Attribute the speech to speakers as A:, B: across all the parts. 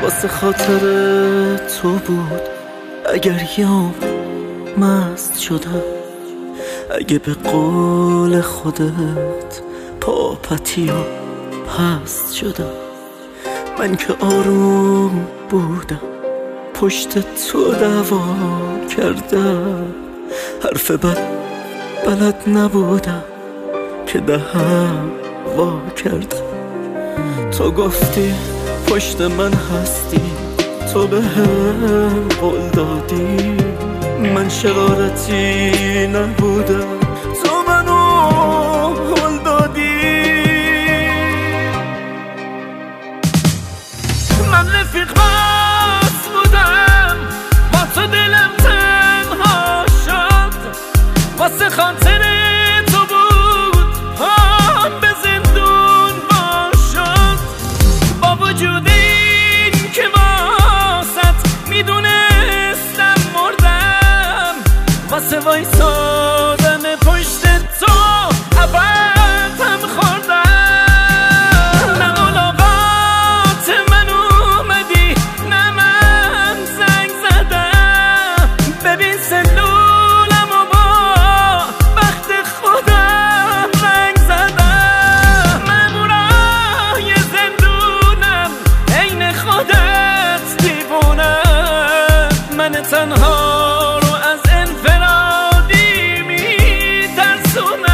A: واسه خاطر تو بود اگر یام مست شدم، اگه به قول خودت پاپتی و پست شدم. من که آروم بودم پشت تو دعوا کردم، حرف بد بلد نبودم که دهم وا کردم. تو گفتی پشت من هستی، تو به هم قول دادی، من شرارتی نبودم، تو منو قول دادی. من رفیق بس بودم با تو، دلم تنها شد واسه خاطر تو بود هم به زندون باشد. با وجود این که واسط میدونستم مردم، واسه وایسادن پشت تو ابد هم خوردم. نه ملاقات من اومدی نه من زنگ زدم، ببین سلولم و با بخت خودم رنگ زدم. مامورای زندونم عین خودت دیوونم، من تنها رو از انفرادی میترسونم.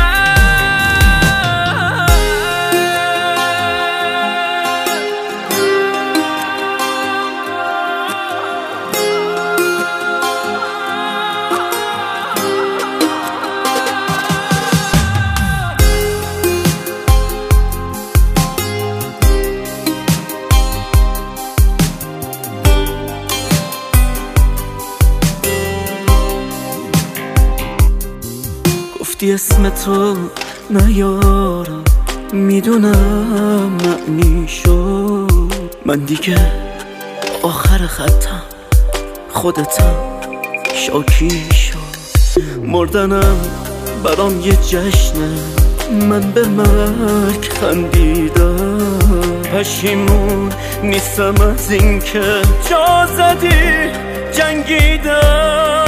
A: گفتی اسم تو نیارم، میدونم معنی شد، من دیگه آخر خطم خودتم شاکی شد. مردنم برام یه جشنه، من به مرگ خندیدم، پشیمون نیستم از این که جا زدی جنگیدم.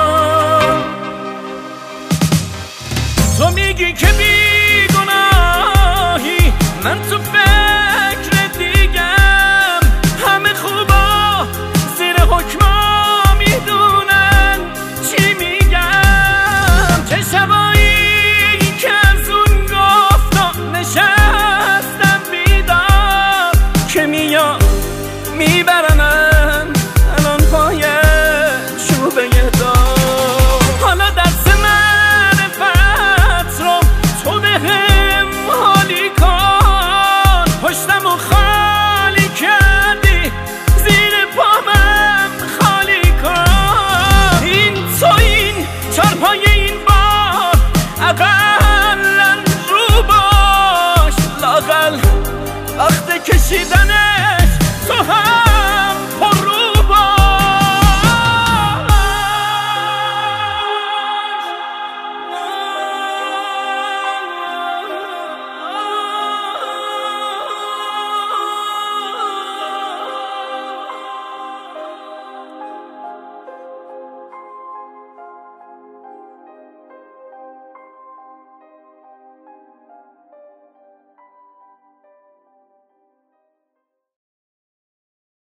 A: تو میگی که بیگناهی، من تو فکر دیگم، همه خوبا زیر حکما میدونن چی میگم. چه شبایی که از اون گفتا نشستم بیدار، که میاد میبر